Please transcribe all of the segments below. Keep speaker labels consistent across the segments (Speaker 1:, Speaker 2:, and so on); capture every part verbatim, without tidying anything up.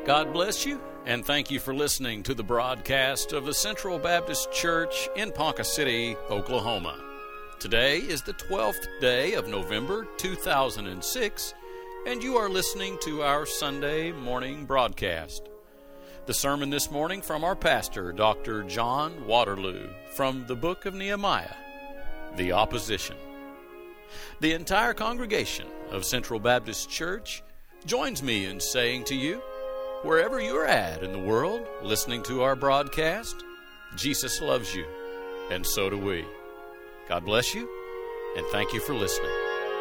Speaker 1: God bless you, and thank you for listening to the broadcast of the Central Baptist Church in Ponca City, Oklahoma. Today is the twelfth day of November two thousand six, and you are listening to our Sunday morning broadcast. The sermon this morning from our pastor, Doctor John Waterloo, from the book of Nehemiah, The Opposition. The entire congregation of Central Baptist Church joins me in saying to you, wherever you're at in the world listening to our broadcast, Jesus loves you, and so do we. God bless you, and thank you for listening.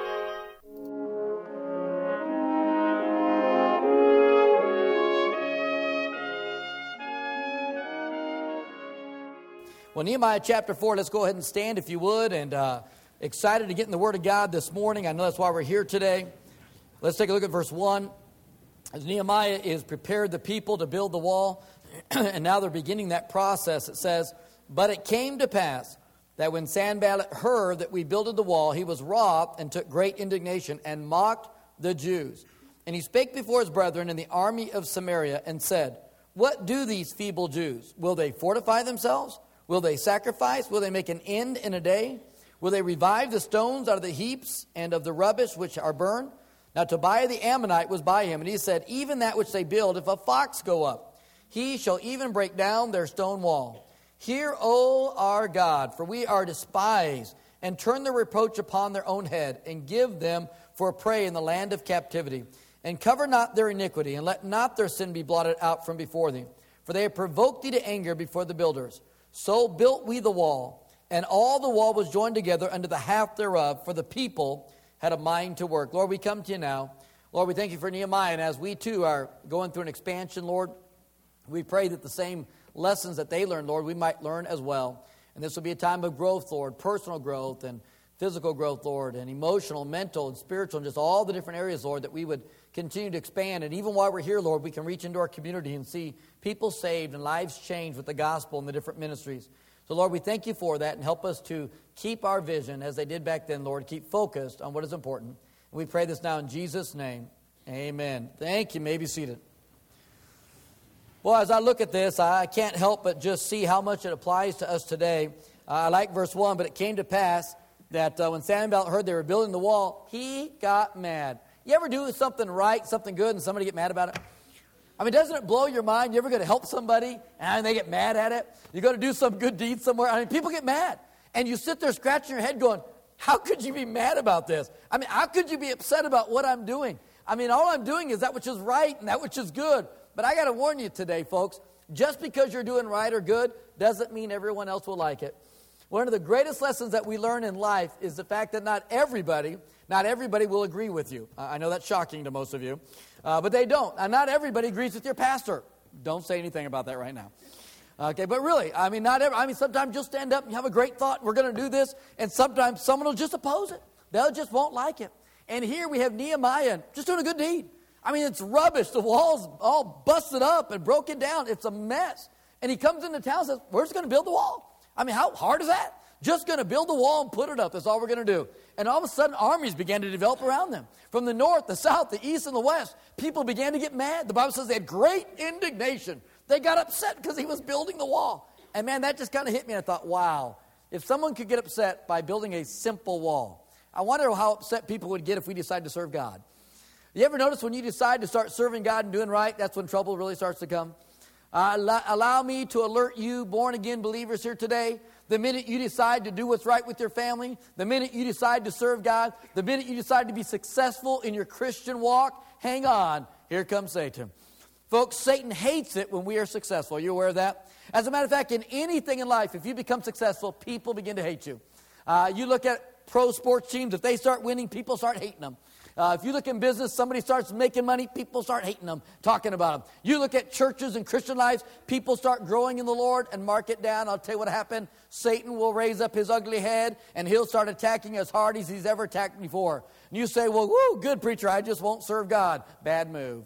Speaker 2: Well, Nehemiah chapter four, let's go ahead and stand if you would, and uh, excited to get in the Word of God this morning. I know that's why we're here today. Let's take a look at verse one. As Nehemiah is prepared the people to build the wall, and now they're beginning that process, it says, "But it came to pass that when Sanballat heard that we builded the wall, he was wroth and took great indignation and mocked the Jews. And he spake before his brethren in the army of Samaria and said, What do these feeble Jews? Will they fortify themselves? Will they sacrifice? Will they make an end in a day? Will they revive the stones out of the heaps and of the rubbish which are burned? Now Tobiah the Ammonite was by him, and he said, Even that which they build, if a fox go up, he shall even break down their stone wall. Hear, O our God, for we are despised, and turn the reproach upon their own head, and give them for a prey in the land of captivity. And cover not their iniquity, and let not their sin be blotted out from before thee. For they have provoked thee to anger before the builders. So built we the wall, and all the wall was joined together unto the half thereof, for the people had a mind to work." Lord, we come to you now. Lord, we thank you for Nehemiah, and as we too are going through an expansion, Lord, we pray that the same lessons that they learned, Lord, we might learn as well. And this will be a time of growth, Lord, personal growth and physical growth, Lord, and emotional, mental, and spiritual, and just all the different areas, Lord, that we would continue to expand. And even while we're here, Lord, we can reach into our community and see people saved and lives changed with the gospel and the different ministries. So, Lord, we thank you for that, and help us to keep our vision as they did back then, Lord, keep focused on what is important. And we pray this now in Jesus' name. Amen. Thank you. You may be seated. Well, as I look at this, I can't help but just see how much it applies to us today. Uh, I like verse one, but it came to pass that uh, when Sanballat heard they were building the wall, he got mad. You ever do something right, something good, and somebody get mad about it? I mean, doesn't it blow your mind? You ever go to help somebody and they get mad at it? You go to do some good deed somewhere. I mean, people get mad. And you sit there scratching your head going, how could you be mad about this? I mean, how could you be upset about what I'm doing? I mean, all I'm doing is that which is right and that which is good. But I got to warn you today, folks, just because you're doing right or good doesn't mean everyone else will like it. One of the greatest lessons that we learn in life is the fact that not everybody, not everybody will agree with you. I know that's shocking to most of you, uh, but they don't. And not everybody agrees with your pastor. Don't say anything about that right now. Okay, but really, I mean, not every, I mean, sometimes you'll stand up and you have a great thought, we're going to do this, and sometimes someone will just oppose it. They just won't like it. And here we have Nehemiah just doing a good deed. I mean, it's rubbish. The wall's all busted up and broken down. It's a mess. And he comes into town and says, we're just going to build the wall. I mean, how hard is that? Just going to build the wall and put it up. That's all we're going to do. And all of a sudden, armies began to develop around them. From the north, the south, the east, and the west, people began to get mad. The Bible says they had great indignation. They got upset because he was building the wall. And man, that just kind of hit me. I thought, wow, if someone could get upset by building a simple wall, I wonder how upset people would get if we decided to serve God. You ever notice when you decide to start serving God and doing right, that's when trouble really starts to come? Uh, allow, allow me to alert you, born-again believers here today, the minute you decide to do what's right with your family, the minute you decide to serve God, the minute you decide to be successful in your Christian walk, hang on, here comes Satan. Folks, Satan hates it when we are successful. Are you aware of that? As a matter of fact, in anything in life, if you become successful, people begin to hate you. Uh, you look at pro sports teams, if they start winning, people start hating them. Uh, if you look in business, somebody starts making money, people start hating them, talking about them. You look at churches and Christian lives, people start growing in the Lord, and mark it down. I'll tell you what happened. Satan will raise up his ugly head, and he'll start attacking as hard as he's ever attacked before. And you say, well, whoo, good preacher, I just won't serve God. Bad move.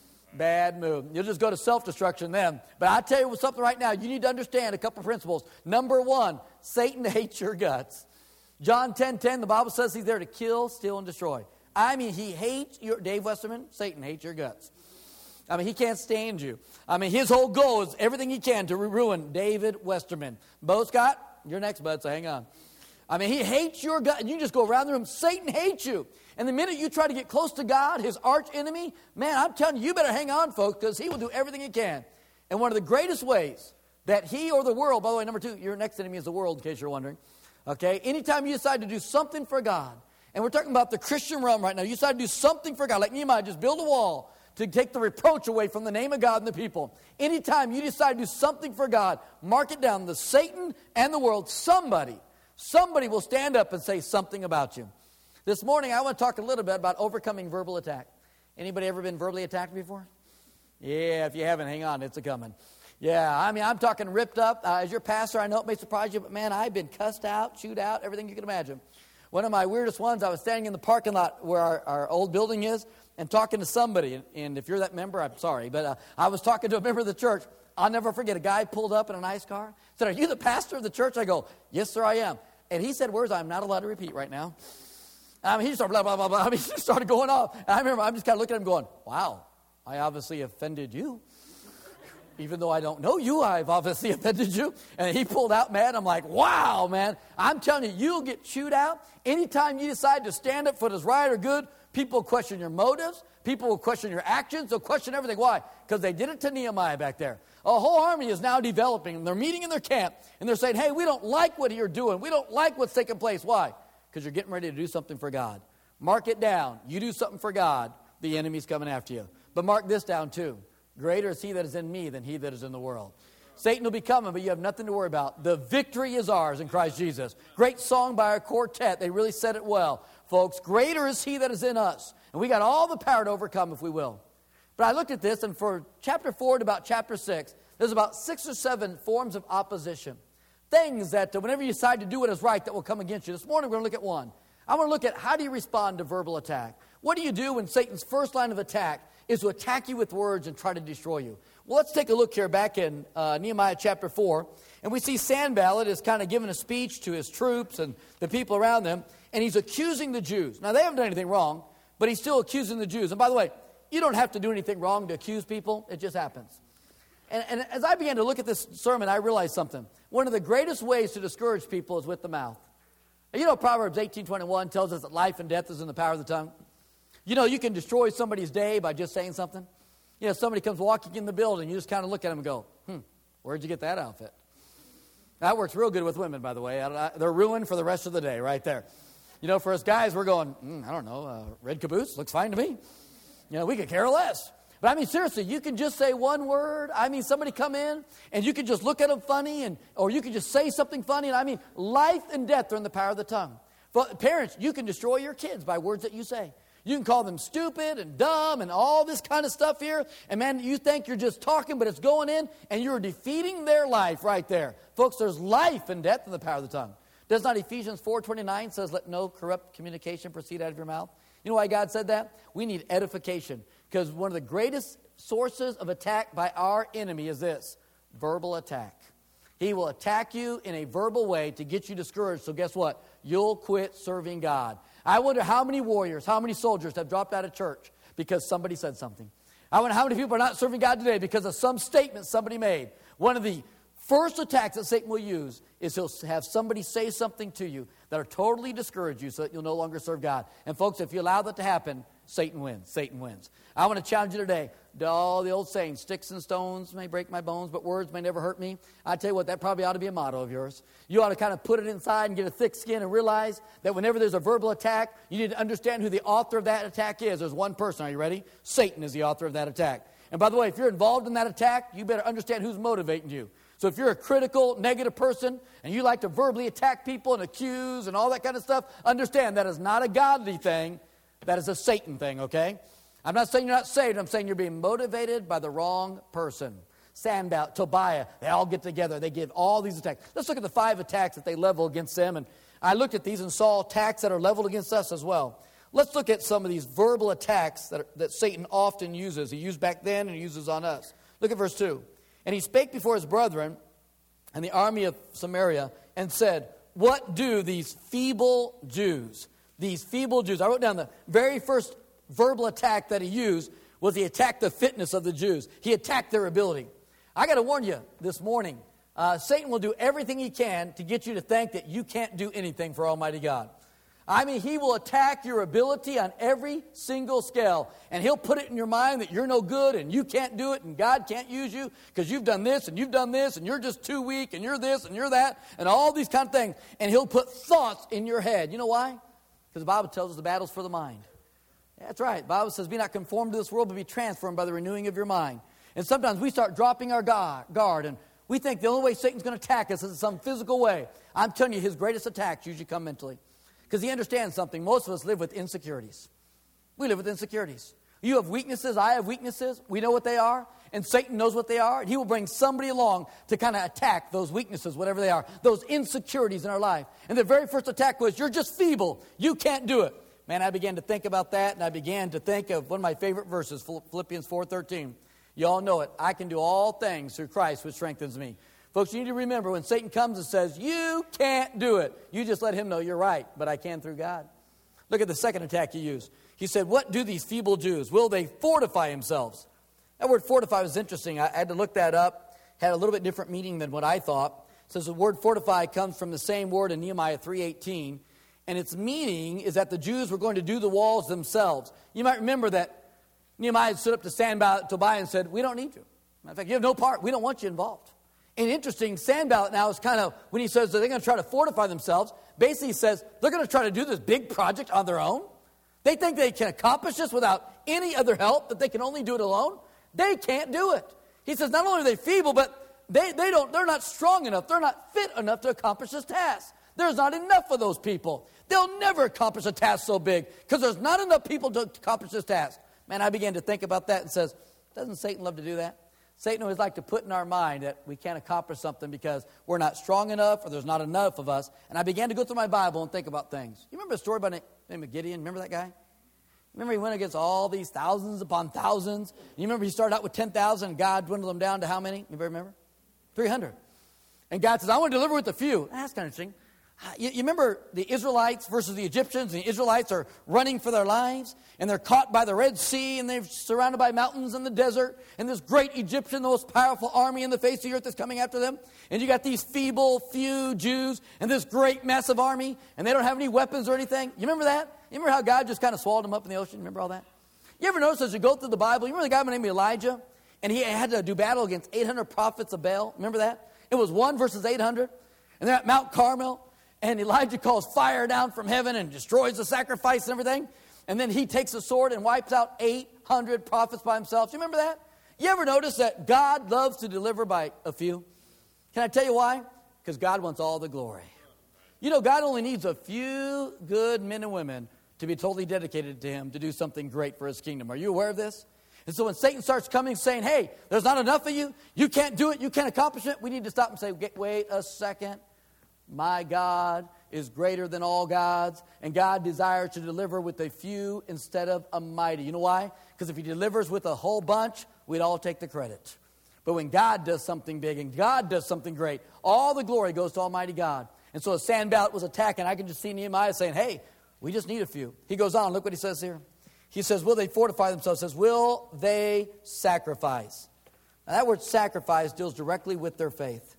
Speaker 2: Bad move. You'll just go to self-destruction then. But I tell you something right now. You need to understand a couple principles. Number one, Satan hates your guts. John ten ten, the Bible says he's there to kill, steal, and destroy. I mean, he hates your, Dave Westerman, Satan hates your guts. I mean, he can't stand you. I mean, his whole goal is everything he can to ruin David Westerman. Bo Scott, you're next, bud, so hang on. I mean, he hates your God. You just go around the room. Satan hates you. And the minute you try to get close to God, his arch enemy, man, I'm telling you, you better hang on, folks, because he will do everything he can. And one of the greatest ways that he or the world, by the way, number two, your next enemy is the world, in case you're wondering. Okay? Anytime you decide to do something for God, and we're talking about the Christian realm right now, you decide to do something for God, like Nehemiah, just build a wall to take the reproach away from the name of God and the people. Anytime you decide to do something for God, mark it down. The Satan and the world, somebody, somebody will stand up and say something about you. This morning, I want to talk a little bit about overcoming verbal attack. Anybody ever been verbally attacked before? Yeah, if you haven't, hang on, it's a coming. Yeah, I mean, I'm talking ripped up. Uh, as your pastor, I know it may surprise you, but man, I've been cussed out, chewed out, everything you can imagine. One of my weirdest ones, I was standing in the parking lot where our, our old building is and talking to somebody. And, and if you're that member, I'm sorry, but uh, I was talking to a member of the church. I'll never forget, a guy pulled up in a nice car, said, "Are you the pastor of the church?" I go, "Yes, sir, I am." And he said words I'm not allowed to repeat right now. I mean, he started blah, blah, blah, blah. I mean, he started going off. And I remember I'm just kind of looking at him going, wow, I obviously offended you. Even though I don't know you, I've obviously offended you. And he pulled out mad. I'm like, wow, man. I'm telling you, you'll get chewed out. Anytime you decide to stand up for what is right or good, people will question your motives. People will question your actions. They'll question everything. Why? Because they did it to Nehemiah back there. A whole army is now developing, and they're meeting in their camp, and they're saying, hey, we don't like what you're doing. We don't like what's taking place. Why? Because you're getting ready to do something for God. Mark it down. You do something for God, the enemy's coming after you. But mark this down too. Greater is he that is in me than he that is in the world. Satan will be coming, but you have nothing to worry about. The victory is ours in Christ Jesus. Great song by our quartet. They really said it well. Folks, greater is he that is in us. And we got all the power to overcome if we will. But I looked at this, and for chapter four to about chapter six, there's about six or seven forms of opposition. Things that uh, whenever you decide to do what is right, that will come against you. This morning we're going to look at one. I want to look at how do you respond to verbal attack. What do you do when Satan's first line of attack is to attack you with words and try to destroy you? Well, let's take a look here back in uh, Nehemiah chapter four. And we see Sanballat is kind of giving a speech to his troops and the people around them. And he's accusing the Jews. Now, they haven't done anything wrong, but he's still accusing the Jews. And by the way, you don't have to do anything wrong to accuse people. It just happens. And, and as I began to look at this sermon, I realized something. One of the greatest ways to discourage people is with the mouth. You know, Proverbs eighteen twenty-one tells us that life and death is in the power of the tongue. You know, you can destroy somebody's day by just saying something. You know, somebody comes walking in the building, you just kind of look at them and go, hmm, where'd you get that outfit? That works real good with women, by the way. I, I, they're ruined for the rest of the day right there. You know, for us guys, we're going, mm, I don't know, uh, red caboose, looks fine to me. You know, we could care less. But I mean, seriously, you can just say one word. I mean, somebody come in, and you can just look at them funny, and or you can just say something funny. And I mean, life and death are in the power of the tongue. But parents, you can destroy your kids by words that you say. You can call them stupid and dumb and all this kind of stuff here. And man, you think you're just talking, but it's going in, and you're defeating their life right there. Folks, there's life and death in the power of the tongue. Does not Ephesians four twenty-nine says, let no corrupt communication proceed out of your mouth? You know why God said that? We need edification. Because one of the greatest sources of attack by our enemy is this, verbal attack. He will attack you in a verbal way to get you discouraged. So guess what? You'll quit serving God. I wonder how many warriors, how many soldiers have dropped out of church because somebody said something. I wonder how many people are not serving God today because of some statement somebody made. One of the first attacks that Satan will use is he'll have somebody say something to you that will totally discourage you so that you'll no longer serve God. And folks, if you allow that to happen, Satan wins. Satan wins. I want to challenge you today. All the old saying, sticks and stones may break my bones, but words may never hurt me. I tell you what, that probably ought to be a motto of yours. You ought to kind of put it inside and get a thick skin and realize that whenever there's a verbal attack, you need to understand who the author of that attack is. There's one person. Are you ready? Satan is the author of that attack. And by the way, if you're involved in that attack, you better understand who's motivating you. So if you're a critical, negative person, and you like to verbally attack people and accuse and all that kind of stuff, understand that is not a godly thing. That is a Satan thing, okay? I'm not saying you're not saved. I'm saying you're being motivated by the wrong person. Sanballat, Tobiah, they all get together. They give all these attacks. Let's look at the five attacks that they level against them. And I looked at these and saw attacks that are leveled against us as well. Let's look at some of these verbal attacks that, are, that Satan often uses. He used back then and he uses on us. Look at verse two. And he spake before his brethren and the army of Samaria and said, what do these feeble Jews, these feeble Jews, I wrote down the very first verbal attack that he used was he attacked the fitness of the Jews. He attacked their ability. I got to warn you this morning, uh, Satan will do everything he can to get you to think that you can't do anything for Almighty God. I mean, he will attack your ability on every single scale. And he'll put it in your mind that you're no good and you can't do it and God can't use you because you've done this and you've done this and you're just too weak and you're this and you're that and all these kind of things. And he'll put thoughts in your head. You know why? Because the Bible tells us the battle's for the mind. That's right. The Bible says, be not conformed to this world, but be transformed by the renewing of your mind. And sometimes we start dropping our guard and we think the only way Satan's going to attack us is in some physical way. I'm telling you, his greatest attacks usually come mentally. Because he understands something. Most of us live with insecurities. We live with insecurities. You have weaknesses. I have weaknesses. We know what they are. And Satan knows what they are. And he will bring somebody along to kind of attack those weaknesses, whatever they are. Those insecurities in our life. And the very first attack was, you're just feeble. You can't do it. Man, I began to think about that. And I began to think of one of my favorite verses, Philippians four thirteen. You all know it. I can do all things through Christ which strengthens me. Folks, you need to remember when Satan comes and says, you can't do it, you just let him know you're right, but I can through God. Look at the second attack he used. He said, what do these feeble Jews? Will they fortify themselves? That word fortify was interesting. I had to look that up. Had a little bit different meaning than what I thought. It says the word fortify comes from the same word in Nehemiah three eighteen. And its meaning is that the Jews were going to do the walls themselves. You might remember that Nehemiah stood up to Sanballat, Tobiah and said, we don't need you. In fact, you have no part. We don't want you involved. And interesting, Sanballat now is kind of, when he says that they're going to try to fortify themselves, basically he says they're going to try to do this big project on their own. They think they can accomplish this without any other help, that they can only do it alone. They can't do it. He says not only are they feeble, but they, they don't, they're not strong enough. They're not fit enough to accomplish this task. There's not enough of those people. They'll never accomplish a task so big because there's not enough people to accomplish this task. Man, I began to think about that and says, doesn't Satan love to do that? Satan always like to put in our mind that we can't accomplish something because we're not strong enough or there's not enough of us. And I began to go through my Bible and think about things. You remember a story about the name of Gideon? Remember that guy? Remember he went against all these thousands upon thousands? You remember he started out with ten thousand and God dwindled them down to how many? Anybody remember? three hundred. And God says, I want to deliver with a few. That's kind of interesting. You, you remember the Israelites versus the Egyptians, and the Israelites are running for their lives, and they're caught by the Red Sea, and they're surrounded by mountains in the desert, and this great Egyptian, the most powerful army in the face of the earth is coming after them, and you got these feeble few Jews, and this great massive army, and they don't have any weapons or anything. You remember that? You remember how God just kind of swallowed them up in the ocean? Remember all that? You ever notice as you go through the Bible, you remember the guy by the name of Elijah, and he had to do battle against eight hundred prophets of Baal? Remember that? It was one versus eight hundred, and they're at Mount Carmel, and Elijah calls fire down from heaven and destroys the sacrifice and everything. And then he takes a sword and wipes out eight hundred prophets by himself. Do you remember that? You ever notice that God loves to deliver by a few? Can I tell you why? Because God wants all the glory. You know, God only needs a few good men and women to be totally dedicated to him to do something great for his kingdom. Are you aware of this? And so when Satan starts coming saying, hey, there's not enough of you, you can't do it, you can't accomplish it, we need to stop and say, wait a second. My God is greater than all gods, and God desires to deliver with a few instead of a mighty. You know why? Because if he delivers with a whole bunch, we'd all take the credit. But when God does something big and God does something great, all the glory goes to Almighty God. And so as Sanballat was attacking, I can just see Nehemiah saying, hey, we just need a few. He goes on, look what he says here. He says, will they fortify themselves? He says, will they sacrifice? Now that word sacrifice deals directly with their faith.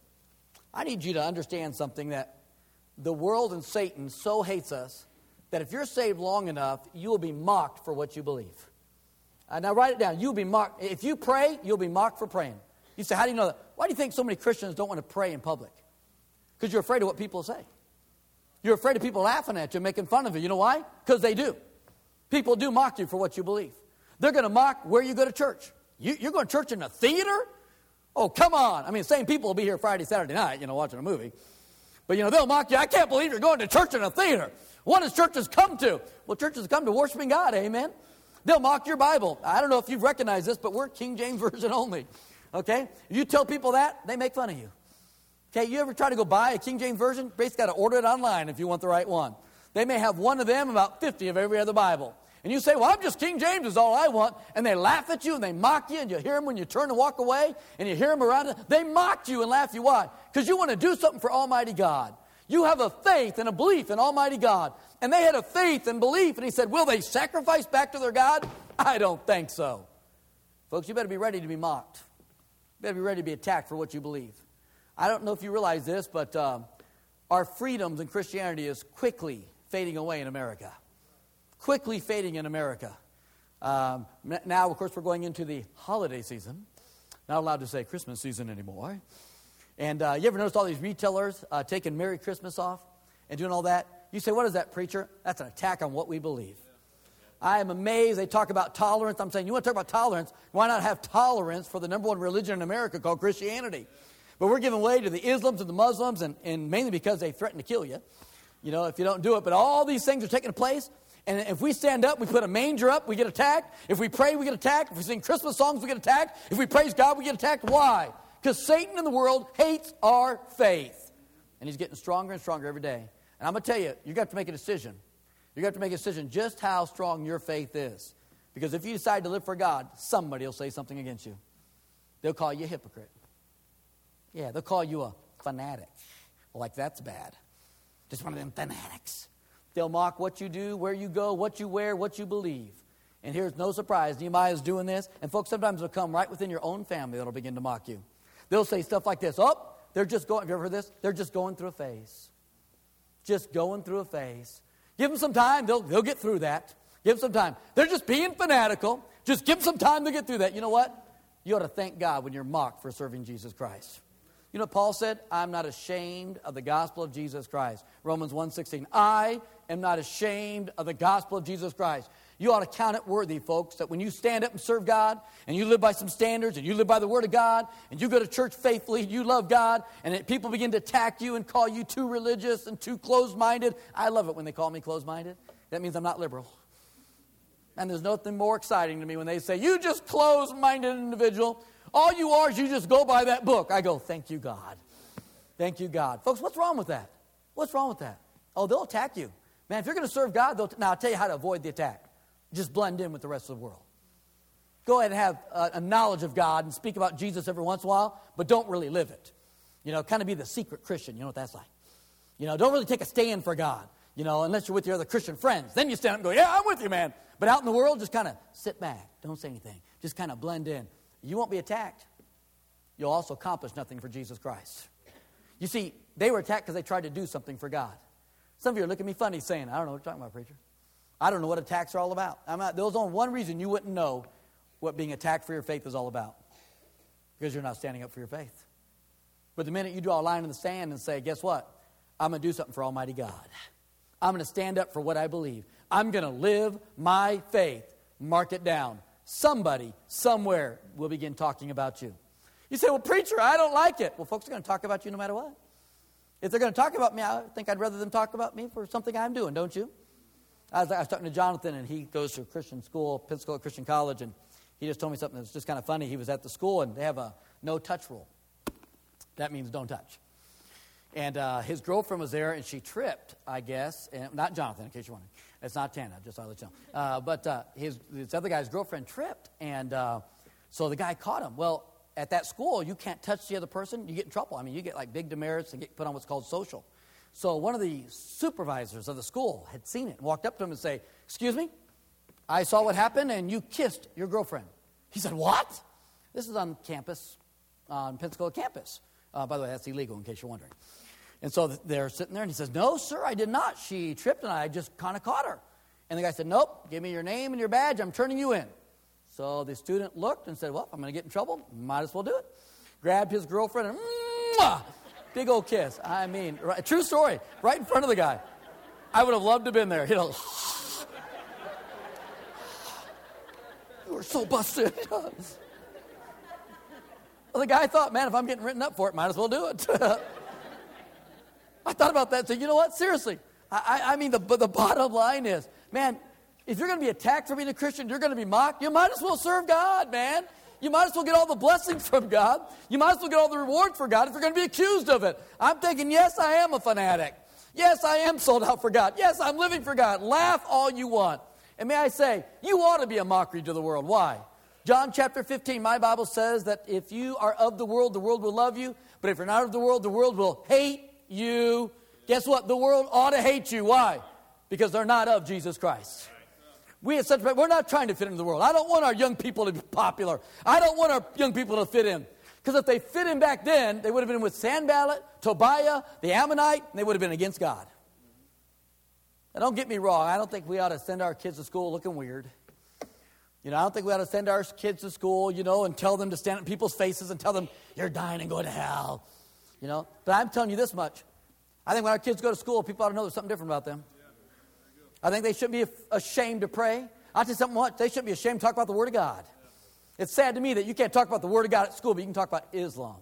Speaker 2: I need you to understand something, that the world and Satan so hates us that if you're saved long enough, you will be mocked for what you believe. Uh, now write it down. You'll be mocked. If you pray, you'll be mocked for praying. You say, how do you know that? Why do you think so many Christians don't want to pray in public? Because you're afraid of what people say. You're afraid of people laughing at you, making fun of you. You know why? Because they do. People do mock you for what you believe. They're going to mock where you go to church. You, you're going to church in a theater? Oh, come on. I mean, same people will be here Friday, Saturday night, you know, watching a movie. But, you know, they'll mock you. I can't believe you're going to church in a theater. What does churches come to? Well, churches come to worshiping God, amen? They'll mock your Bible. I don't know if you've recognized this, but we're King James Version only, okay? If you tell people that, they make fun of you. Okay, you ever try to go buy a King James Version? Basically, got to order it online if you want the right one. They may have one of them, about fifty of every other Bible. And you say, well, I'm just King James is all I want. And they laugh at you and they mock you. And you hear them when you turn to walk away. And you hear them around. They mock you and laugh you. Why? Because you want to do something for Almighty God. You have a faith and a belief in Almighty God. And they had a faith and belief. And he said, will they sacrifice back to their God? I don't think so. Folks, you better be ready to be mocked. You better be ready to be attacked for what you believe. I don't know if you realize this, but uh, our freedoms in Christianity is quickly fading away in America. Quickly fading in America. Um, now, of course, we're going into the holiday season. Not allowed to say Christmas season anymore. And uh, you ever noticed all these retailers uh, taking Merry Christmas off and doing all that? You say, what is that, preacher? That's an attack on what we believe. I am amazed. They talk about tolerance. I'm saying, you want to talk about tolerance? Why not have tolerance for the number one religion in America called Christianity? But we're giving way to the Islams and the Muslims, and, and mainly because they threaten to kill you, you know, if you don't do it. But all these things are taking place. And if we stand up, we put a manger up, we get attacked. If we pray, we get attacked. If we sing Christmas songs, we get attacked. If we praise God, we get attacked. Why? Because Satan in the world hates our faith. And he's getting stronger and stronger every day. And I'm going to tell you, you've got to make a decision. You've got to make a decision just how strong your faith is. Because if you decide to live for God, somebody will say something against you. They'll call you a hypocrite. Yeah, they'll call you a fanatic. Like that's bad. Just one of them fanatics. They'll mock what you do, where you go, what you wear, what you believe. And here's no surprise. Nehemiah's doing this. And folks, sometimes it'll come right within your own family that'll begin to mock you. They'll say stuff like this. Oh, they're just going, have you ever heard this? They're just going through a phase. Just going through a phase. Give them some time. They'll, they'll get through that. Give them some time. They're just being fanatical. Just give them some time to get through that. You know what? You ought to thank God when you're mocked for serving Jesus Christ. You know what Paul said? I'm not ashamed of the gospel of Jesus Christ. Romans one sixteen. I am not ashamed of the gospel of Jesus Christ. You ought to count it worthy, folks, that when you stand up and serve God, and you live by some standards, and you live by the Word of God, and you go to church faithfully, and you love God, and it, people begin to attack you and call you too religious and too closed-minded. I love it when they call me closed-minded. That means I'm not liberal. And there's nothing more exciting to me when they say, you just closed-minded individual. All you are is you just go by that book. I go, thank you, God. Thank you, God. Folks, what's wrong with that? What's wrong with that? Oh, they'll attack you. Man, if you're going to serve God, they'll t- now I'll tell you how to avoid the attack. Just blend in with the rest of the world. Go ahead and have a, a knowledge of God and speak about Jesus every once in a while, but don't really live it. You know, kind of be the secret Christian. You know what that's like. You know, don't really take a stand for God, you know, unless you're with your other Christian friends. Then you stand up and go, yeah, I'm with you, man. But out in the world, just kind of sit back. Don't say anything. Just kind of blend in. You won't be attacked. You'll also accomplish nothing for Jesus Christ. You see, they were attacked because they tried to do something for God. Some of you are looking at me funny saying, I don't know what you're talking about, preacher. I don't know what attacks are all about. I'm not, there's only one reason you wouldn't know what being attacked for your faith is all about. Because you're not standing up for your faith. But the minute you draw a line in the sand and say, guess what? I'm going to do something for Almighty God. I'm going to stand up for what I believe. I'm going to live my faith. Mark it down. Somebody, somewhere, will begin talking about you. You say, well, preacher, I don't like it. Well, folks are going to talk about you no matter what. If they're going to talk about me, I think I'd rather them talk about me for something I'm doing, don't you? I was, I was talking to Jonathan, and he goes to a Christian school, Pensacola Christian College, and he just told me something that's just kind of funny. He was at the school, and they have a no-touch rule. That means don't touch. And uh, his girlfriend was there, and she tripped, I guess. And not Jonathan, in case you're wondering. It's not Tana, just I'll let you know. Uh, but uh, his this other guy's girlfriend tripped, and uh, so the guy caught him. Well, at that school, you can't touch the other person. You get in trouble. I mean, you get like big demerits and get put on what's called social. So one of the supervisors of the school had seen it and walked up to him and say, excuse me, I saw what happened, and you kissed your girlfriend. He said, what? This is on campus, on Pensacola campus. Uh, by the way, that's illegal in case you're wondering. And so they're sitting there, and he says, no, sir, I did not. She tripped, and I just kind of caught her. And the guy said, nope, give me your name and your badge. I'm turning you in. So the student looked and said, well, if I'm going to get in trouble, might as well do it. Grabbed his girlfriend, and mwah, big old kiss. I mean, right, true story, right in front of the guy. I would have loved to have been there. You know, you were so busted. Well, the guy thought, man, if I'm getting written up for it, might as well do it. I thought about that and said, you know what, seriously. I, I, I mean, the, the bottom line is, man, if you're going to be attacked for being a Christian, you're going to be mocked, you might as well serve God, man. You might as well get all the blessings from God. You might as well get all the reward for God if you're going to be accused of it. I'm thinking, yes, I am a fanatic. Yes, I am sold out for God. Yes, I'm living for God. Laugh all you want. And may I say, you ought to be a mockery to the world. Why? John chapter fifteen, my Bible says that if you are of the world, the world will love you. But if you're not of the world, the world will hate you. Guess what? The world ought to hate you. Why? Because they're not of Jesus Christ. We at such, we're not trying to fit into the world. I don't want our young people to be popular. I don't want our young people to fit in. Because if they fit in back then, they would have been with Sanballat, Tobiah, the Ammonite, and they would have been against God. Now, don't get me wrong. I don't think we ought to send our kids to school looking weird. You know, I don't think we ought to send our kids to school, you know, and tell them to stand in people's faces and tell them, you're dying and going to hell. You know, but I'm telling you this much. I think when our kids go to school, people ought to know there's something different about them. I think they shouldn't be ashamed to pray. I'll tell you something much. They shouldn't be ashamed to talk about the Word of God. It's sad to me that you can't talk about the Word of God at school, but you can talk about Islam,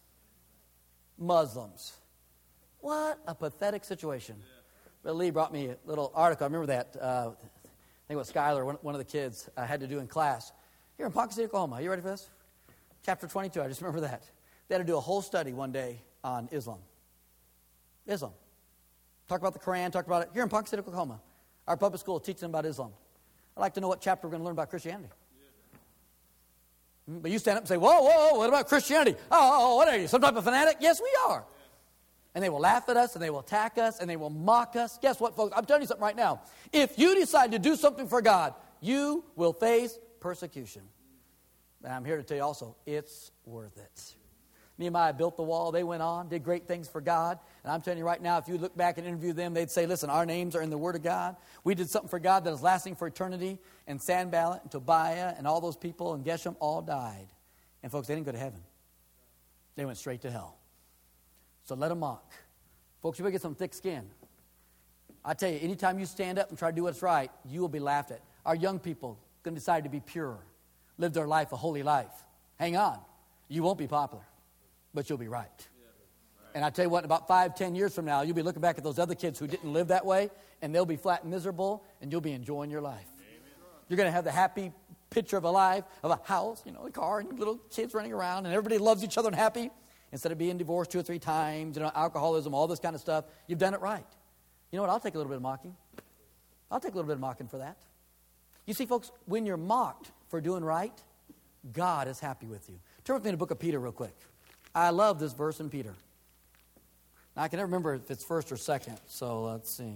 Speaker 2: Muslims. What a pathetic situation. Brother Lee brought me a little article. I remember that. Uh, I think it was Skylar, one, one of the kids, uh, had to do in class. Here in Ponca City, Oklahoma. Are you ready for this? Chapter twenty-two. I just remember that. They had to do a whole study one day on Islam. Islam. Talk about the Quran. Talk about it. Here in Ponca City, Oklahoma. Our public school teaches them about Islam. I'd like to know what chapter we're going to learn about Christianity. Yeah. But you stand up and say, whoa, whoa, what about Christianity? Oh, what are you, some type of fanatic? Yes, we are. Yeah. And they will laugh at us, and they will attack us, and they will mock us. Guess what, folks? I'm telling you something right now. If you decide to do something for God, you will face persecution. And I'm here to tell you also, it's worth it. Nehemiah built the wall. They went on, did great things for God. And I'm telling you right now, if you look back and interview them, they'd say, listen, our names are in the Word of God. We did something for God that is lasting for eternity. And Sanballat and Tobiah and all those people and Geshem all died. And folks, they didn't go to heaven. They went straight to hell. So let them mock. Folks, you better get some thick skin. I tell you, anytime you stand up and try to do what's right, you will be laughed at. Our young people going to decide to be pure, live their life a holy life. Hang on. You won't be popular, but you'll be right. And I tell you what, in about five, ten years from now, you'll be looking back at those other kids who didn't live that way, and they'll be flat and miserable, and you'll be enjoying your life. You're going to have the happy picture of a life, of a house, you know, a car, and little kids running around, and everybody loves each other and happy. Instead of being divorced two or three times, you know, alcoholism, all this kind of stuff, you've done it right. You know what? I'll take a little bit of mocking. I'll take a little bit of mocking for that. You see, folks, when you're mocked for doing right, God is happy with you. Turn with me to the book of Peter real quick. I love this verse in Peter. Now, I can never remember if it's first or second, so let's see.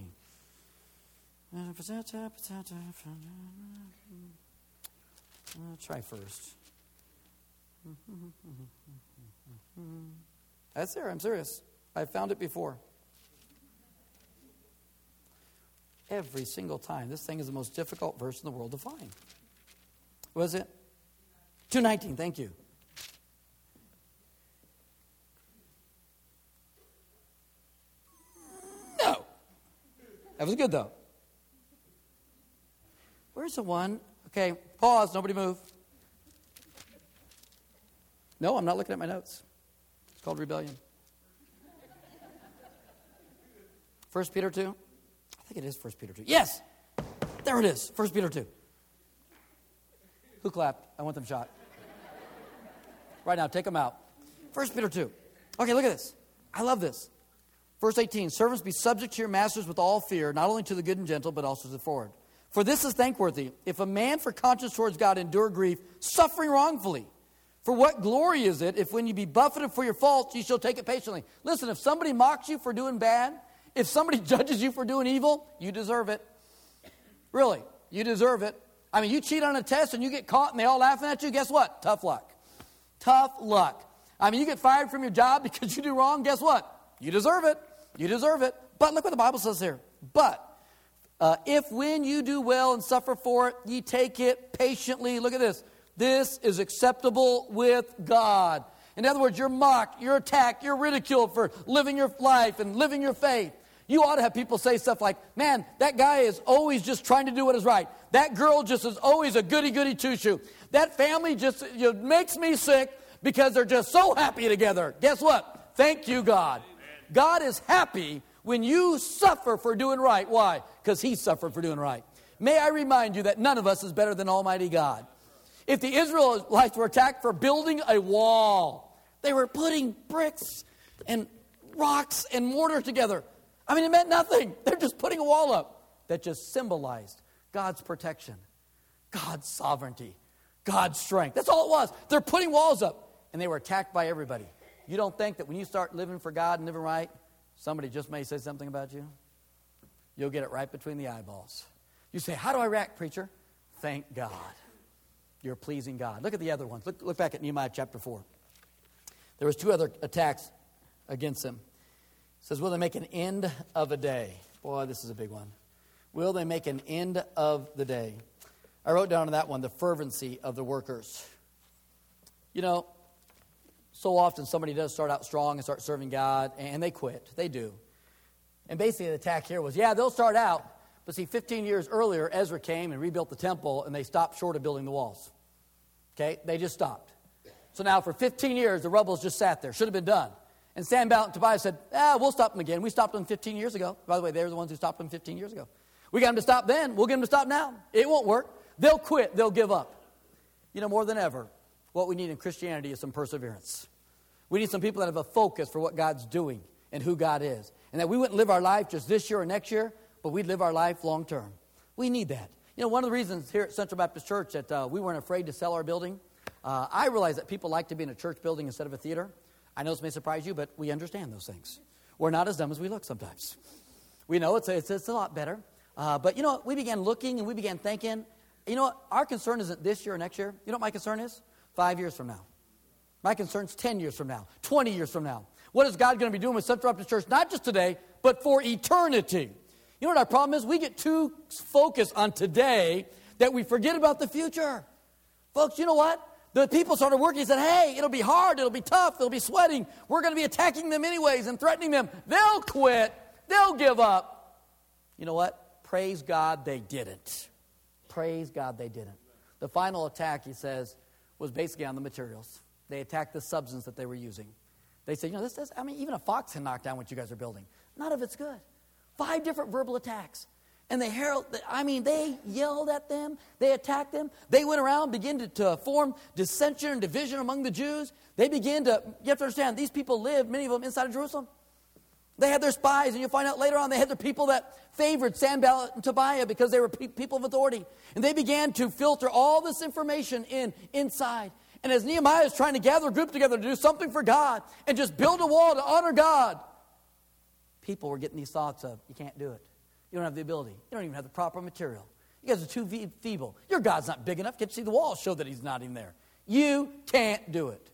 Speaker 2: I'll try first. That's there, I'm serious. I found it before. Every single time. This thing is the most difficult verse in the world to find. Was it? two nineteen, thank you. No. That was good, though. Where's the one? Okay, pause, nobody move. No, I'm not looking at my notes. It's called rebellion. First Peter two? I think it is First Peter two. Yes! There it is. First Peter two. Who clapped? I want them shot. Right now, take them out. First Peter two. Okay, look at this. I love this. Verse eighteen. Servants, be subject to your masters with all fear, not only to the good and gentle, but also to the forward. For this is thankworthy, if a man for conscience towards God endure grief, suffering wrongfully. For what glory is it if when you be buffeted for your faults, you shall take it patiently? Listen, if somebody mocks you for doing bad, if somebody judges you for doing evil, you deserve it. Really, you deserve it. I mean, you cheat on a test and you get caught and they all laughing at you, guess what? Tough luck. Tough luck. I mean, you get fired from your job because you do wrong, guess what? You deserve it. You deserve it. But look what the Bible says here. But uh, if when you do well and suffer for it, ye take it patiently. Look at this. This is acceptable with God. In other words, you're mocked, you're attacked, you're ridiculed for living your life and living your faith. You ought to have people say stuff like, man, that guy is always just trying to do what is right. That girl just is always a goody-goody two-shoe. That family just you know, makes me sick because they're just so happy together. Guess what? Thank you, God. Amen. God is happy when you suffer for doing right. Why? Because He suffered for doing right. May I remind you that none of us is better than Almighty God. If the Israelites were attacked for building a wall, they were putting bricks and rocks and mortar together. I mean, it meant nothing. They're just putting a wall up that just symbolized God's protection, God's sovereignty, God's strength. That's all it was. They're putting walls up, and they were attacked by everybody. You don't think that when you start living for God and living right, somebody just may say something about you? You'll get it right between the eyeballs. You say, how do I react, preacher? thank God. You're pleasing God. Look at the other ones. Look, look back at Nehemiah chapter four. There was two other attacks against them. It says, will they make an end of a day? Boy, this is a big one. Will they make an end of the day? I wrote down on that one, the fervency of the workers. You know, so often somebody does start out strong and start serving God, and they quit. They do. And basically the attack here was, yeah, they'll start out, but see, fifteen years earlier, Ezra came and rebuilt the temple, and they stopped short of building the walls. Okay? They just stopped. So now for fifteen years, the rubbles just sat there. Should have been done. And Sanballat and Tobiah said, ah, we'll stop them again. We stopped them fifteen years ago. By the way, they were the ones who stopped them fifteen years ago. We got them to stop then. We'll get them to stop now. It won't work. They'll quit. They'll give up. You know, more than ever, what we need in Christianity is some perseverance. We need some people that have a focus for what God's doing and who God is. And that we wouldn't live our life just this year or next year, but we'd live our life long term. We need that. You know, one of the reasons here at Central Baptist Church that uh, we weren't afraid to sell our building, uh, I realize that people like to be in a church building instead of a theater. I know this may surprise you, but we understand those things. We're not as dumb as we look sometimes. We know it's a, it's, it's a lot better. Uh, but, you know, we began looking and we began thinking, you know what, our concern isn't this year or next year. You know what my concern is? Five years from now. My concern's ten years from now, twenty years from now. What is God going to be doing with Central Baptist Church, not just today, but for eternity? You know what our problem is? We get too focused on today that we forget about the future. Folks, you know what? The people started working and said, hey, it'll be hard, it'll be tough, they'll be sweating. We're going to be attacking them anyways and threatening them. They'll quit. They'll give up. You know what? Praise God they didn't. Praise God they didn't. The final attack, he says, was basically on the materials. They attacked the substance that they were using. They said, you know, this is, I mean, even a fox can knock down what you guys are building. None of it's good. Five different verbal attacks. And they herald, I mean, they yelled at them. They attacked them. They went around, began to, to form dissension and division among the Jews. They began to, you have to understand, these people lived, many of them inside of Jerusalem. They had their spies, and you'll find out later on they had their people that favored Sanballat and Tobiah because they were pe- people of authority. And they began to filter all this information in inside. And as Nehemiah is trying to gather a group together to do something for God and just build a wall to honor God, people were getting these thoughts of, you can't do it. You don't have the ability. You don't even have the proper material. You guys are too feeble. Your God's not big enough. Can't you see the walls show that he's not even there? You can't do it.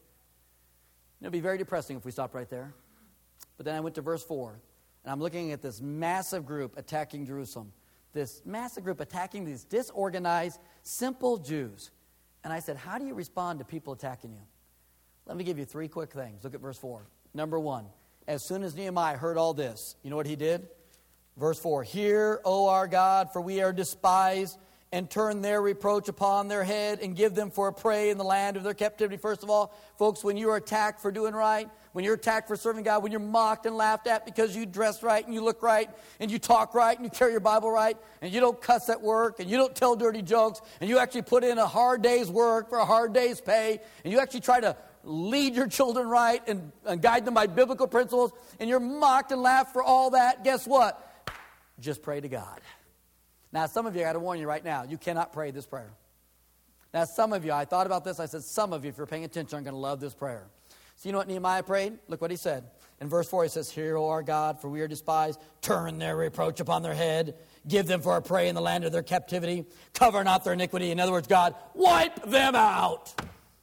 Speaker 2: It would be very depressing if we stopped right there. But then I went to verse four, and I'm looking at this massive group attacking Jerusalem. This massive group attacking these disorganized, simple Jews. And I said, how do you respond to people attacking you? Let me give you three quick things. Look at verse four. Number one, as soon as Nehemiah heard all this, you know what he did? Verse four, hear, O our God, for we are despised, and turn their reproach upon their head, and give them for a prey in the land of their captivity. First of all, folks, when you are attacked for doing right, when you're attacked for serving God, when you're mocked and laughed at because you dress right, and you look right, and you talk right, and you carry your Bible right, and you don't cuss at work, and you don't tell dirty jokes, and you actually put in a hard day's work for a hard day's pay, and you actually try to lead your children right and, and guide them by biblical principles, and you're mocked and laughed for all that, guess what? Just pray to God. Now, some of you, I got to warn you right now, you cannot pray this prayer. Now, some of you, I thought about this, I said, some of you, if you're paying attention, are going to love this prayer. So you know what Nehemiah prayed? Look what he said. In verse four, he says, hear, O our God, for we are despised. Turn their reproach upon their head. Give them for a prey in the land of their captivity. Cover not their iniquity. In other words, God, wipe them out.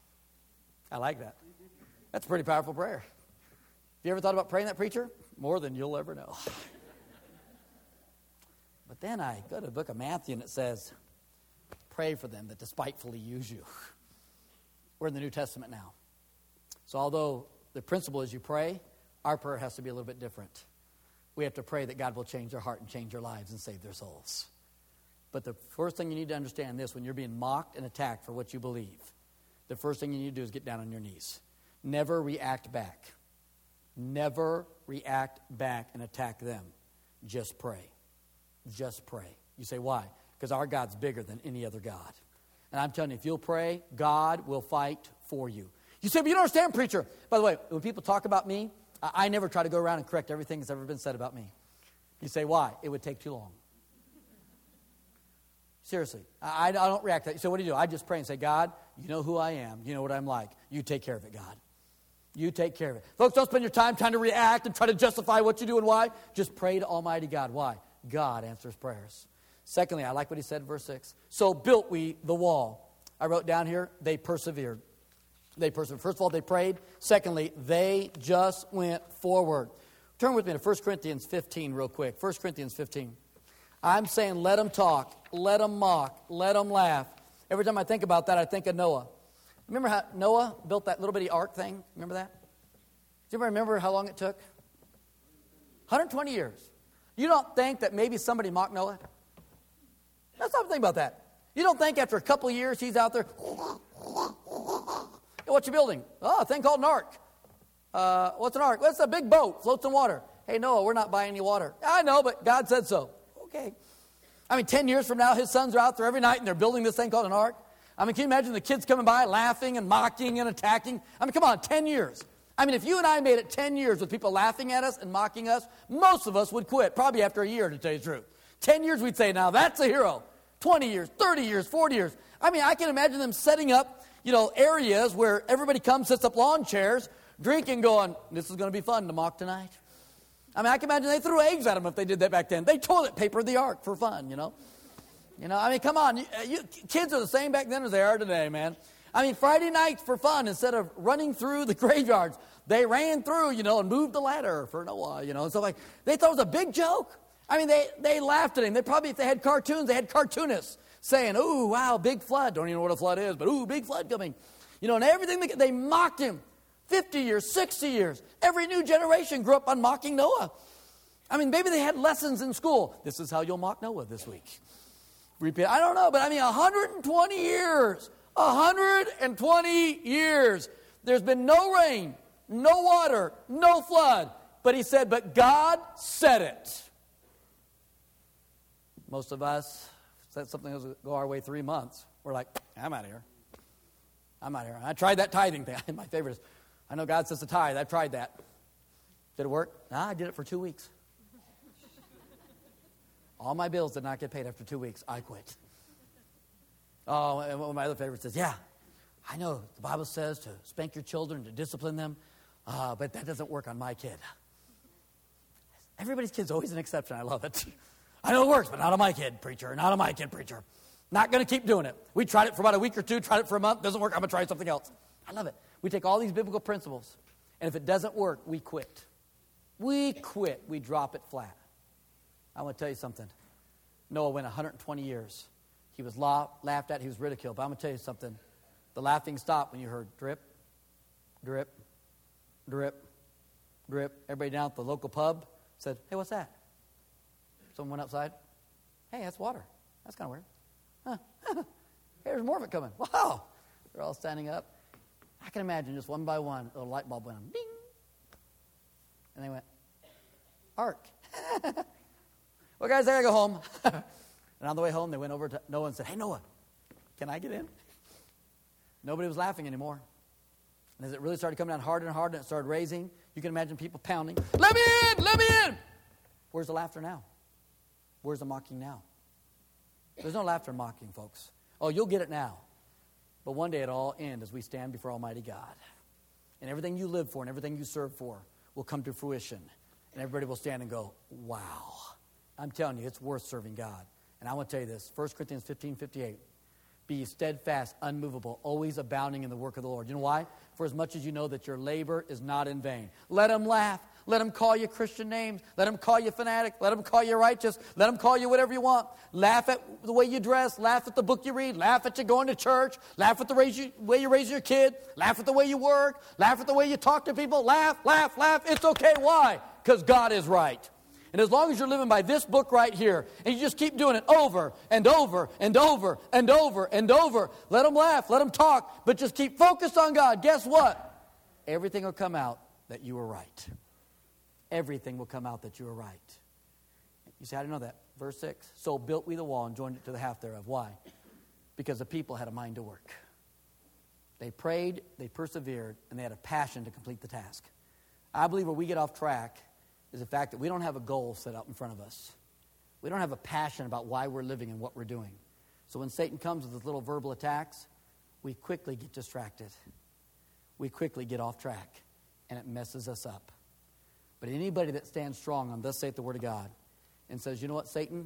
Speaker 2: I like that. That's a pretty powerful prayer. Have you ever thought about praying that, preacher? More than you'll ever know. But then I go to the book of Matthew and it says, pray for them that despitefully use you. We're in the New Testament now. So although the principle is you pray, our prayer has to be a little bit different. We have to pray that God will change their heart and change their lives and save their souls. But the first thing you need to understand this, when you're being mocked and attacked for what you believe, the first thing you need to do is get down on your knees. Never react back. Never react back and attack them. Just pray. Just pray. You say, why? Because our God's bigger than any other God. And I'm telling you, if you'll pray, God will fight for you. You say, but you don't understand, preacher. By the way, when people talk about me, I, I never try to go around and correct everything that's ever been said about me. You say, why? It would take too long. Seriously, I, I don't react to that. So what do you do? I just pray and say, God, you know who I am. You know what I'm like. You take care of it, God. You take care of it. Folks, don't spend your time trying to react and try to justify what you do and why. Just pray to Almighty God. Why? God answers prayers. Secondly, I like what he said, verse six. So built we the wall. I wrote down here, they persevered. They persevered. First of all, they prayed. Secondly, they just went forward. Turn with me to First Corinthians fifteen real quick. First Corinthians fifteen. I'm saying let them talk, let them mock, let them laugh. Every time I think about that, I think of Noah. Remember how Noah built that little bitty ark thing? Remember that? Do you ever remember how long it took? one hundred twenty years. You don't think that maybe somebody mocked Noah? Let's not think about that. You don't think after a couple of years he's out there, hey, what you building? Oh, a thing called an ark. Uh, what's an ark? Well, it's a big boat, floats in water. Hey, Noah, we're not buying any water. I know, but God said so. Okay. I mean, ten years from now, his sons are out there every night and they're building this thing called an ark. I mean, can you imagine the kids coming by laughing and mocking and attacking? I mean, come on, ten years. I mean, if you and I made it ten years with people laughing at us and mocking us, most of us would quit, probably after a year, to tell you the truth. ten years, we'd say, now that's a hero. twenty years, thirty years, forty years. I mean, I can imagine them setting up, you know, areas where everybody comes, sets up lawn chairs, drinking, going, this is going to be fun to mock tonight. I mean, I can imagine they threw eggs at them if they did that back then. They toilet papered the ark for fun, you know. You know, I mean, come on. You, you, kids are the same back then as they are today, man. I mean, Friday nights for fun, instead of running through the graveyards, they ran through, you know, and moved the ladder for Noah, you know, and stuff like. They thought it was a big joke. I mean, they, they laughed at him. They probably, if they had cartoons, they had cartoonists saying, ooh, wow, big flood. Don't even know what a flood is, but ooh, big flood coming. You know, and everything, they, they mocked him. fifty years, sixty years. Every new generation grew up on mocking Noah. I mean, maybe they had lessons in school. This is how you'll mock Noah this week. Repeat. I don't know, but I mean, one hundred twenty years. one hundred twenty years. There's been no rain, no water, no flood. But he said, but God said it. Most of us said something that was go our way three months. We're like, I'm out of here. I'm out of here. I tried that tithing thing. My favorite is, I know God says to tithe. I tried that. Did it work? Nah, I did it for two weeks. All my bills did not get paid after two weeks. I quit. Oh, and one of my other favorites says, yeah, I know the Bible says to spank your children, to discipline them, uh, but that doesn't work on my kid. Everybody's kid's always an exception. I love it. I know it works, but not on my kid, preacher. Not on my kid, preacher. Not going to keep doing it. We tried it for about a week or two, tried it for a month. Doesn't work. I'm going to try something else. I love it. We take all these biblical principles, and if it doesn't work, we quit. We quit. We drop it flat. I want to tell you something. Noah went one hundred twenty years. He was la- laughed at. He was ridiculed. But I'm going to tell you something. The laughing stopped when you heard drip, drip, drip, drip. Everybody down at the local pub said, hey, what's that? Someone went outside. Hey, that's water. That's kind of weird. Huh. Hey, there's more of it coming. Wow. They're all standing up. I can imagine just one by one, a little light bulb went on. Ding. And they went, ark. Well, guys, I got to go home. And on the way home, they went over to Noah and said, hey, Noah, can I get in? Nobody was laughing anymore. And as it really started coming down harder and harder and it started raising, you can imagine people pounding. Let me in! Let me in! Where's the laughter now? Where's the mocking now? There's no laughter and mocking, folks. Oh, you'll get it now. But one day it'll all end as we stand before Almighty God. And everything you live for and everything you serve for will come to fruition. And everybody will stand and go, wow. I'm telling you, it's worth serving God. And I want to tell you this, First Corinthians fifteen fifty-eight. Be steadfast, unmovable, always abounding in the work of the Lord. You know why? For as much as you know that your labor is not in vain. Let them laugh. Let them call you Christian names. Let them call you fanatic. Let them call you righteous. Let them call you whatever you want. Laugh at the way you dress. Laugh at the book you read. Laugh at you going to church. Laugh at the way you raise your kid. Laugh at the way you work. Laugh at the way you talk to people. Laugh, laugh, laugh. It's okay. Why? Because God is right. And as long as you're living by this book right here, and you just keep doing it over and over and over and over and over, let them laugh, let them talk, but just keep focused on God. Guess what? Everything will come out that you were right. Everything will come out that you were right. You say, I didn't know that. Verse six. So built we the wall and joined it to the half thereof. Why? Because the people had a mind to work. They prayed, they persevered, and they had a passion to complete the task. I believe where we get off track is the fact that we don't have a goal set up in front of us. We don't have a passion about why we're living and what we're doing. So when Satan comes with his little verbal attacks, we quickly get distracted. We quickly get off track, and it messes us up. But anybody that stands strong on thus saith the word of God and says, you know what, Satan,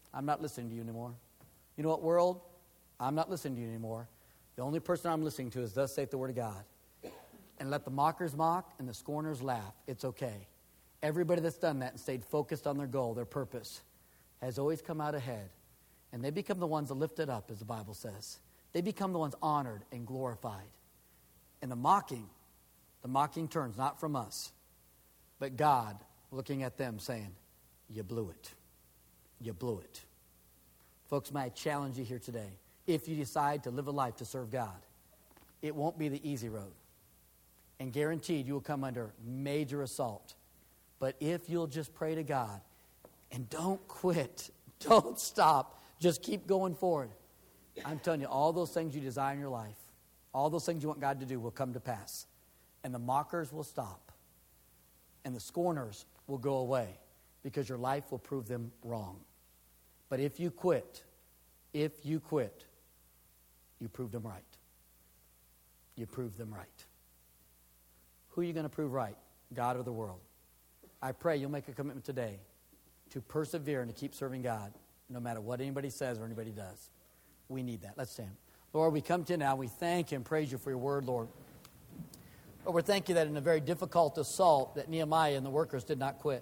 Speaker 2: I'm not listening to you anymore. You know what, world? I'm not listening to you anymore. The only person I'm listening to is thus saith the word of God. And let the mockers mock and the scorners laugh. It's okay. Everybody that's done that and stayed focused on their goal, their purpose, has always come out ahead. And they become the ones that lifted up, as the Bible says. They become the ones honored and glorified. And the mocking, the mocking turns not from us, but God looking at them saying, you blew it. You blew it. Folks, may I challenge you here today. If you decide to live a life to serve God, it won't be the easy road. And guaranteed you will come under major assault. But if you'll just pray to God and don't quit, don't stop, just keep going forward. I'm telling you, all those things you desire in your life, all those things you want God to do will come to pass. And the mockers will stop. And the scorners will go away because your life will prove them wrong. But if you quit, if you quit, you prove them right. You prove them right. Who are you going to prove right? God or the world? I pray you'll make a commitment today to persevere and to keep serving God no matter what anybody says or anybody does. We need that. Let's stand. Lord, we come to you now. We thank you and praise you for your word, Lord. Lord, we thank you that in a very difficult assault that Nehemiah and the workers did not quit.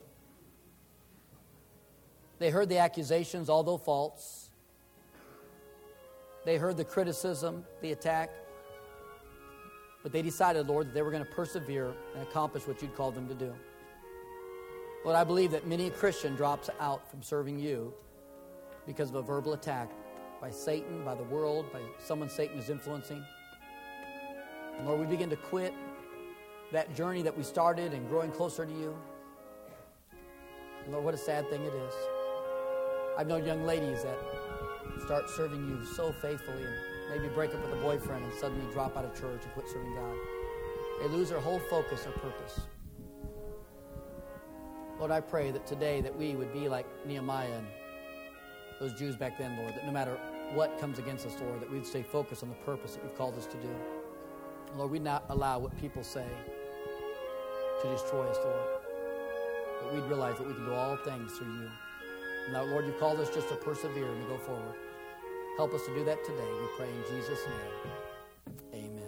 Speaker 2: They heard the accusations, although false. They heard the criticism, the attack. But they decided, Lord, that they were going to persevere and accomplish what you'd called them to do. Lord, I believe that many a Christian drops out from serving you because of a verbal attack by Satan, by the world, by someone Satan is influencing. And Lord, we begin to quit that journey that we started and growing closer to you. And Lord, what a sad thing it is. I've known young ladies that start serving you so faithfully and maybe break up with a boyfriend and suddenly drop out of church and quit serving God. They lose their whole focus, their purpose. Lord, I pray that today that we would be like Nehemiah and those Jews back then, Lord, that no matter what comes against us, Lord, that we'd stay focused on the purpose that you've called us to do. Lord, we'd not allow what people say to destroy us, Lord, but we'd realize that we can do all things through you. Now, Lord, you've called us just to persevere and to go forward. Help us to do that today. We pray in Jesus' name. Amen.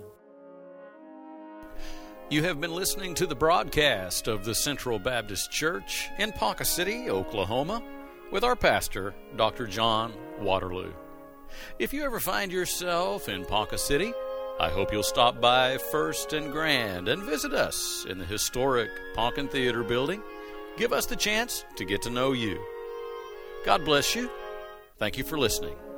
Speaker 1: You have been listening to the broadcast of the Central Baptist Church in Ponca City, Oklahoma, with our pastor, Doctor John Waterloo. If you ever find yourself in Ponca City, I hope you'll stop by First and Grand and visit us in the historic Poncan Theater building. Give us the chance to get to know you. God bless you. Thank you for listening.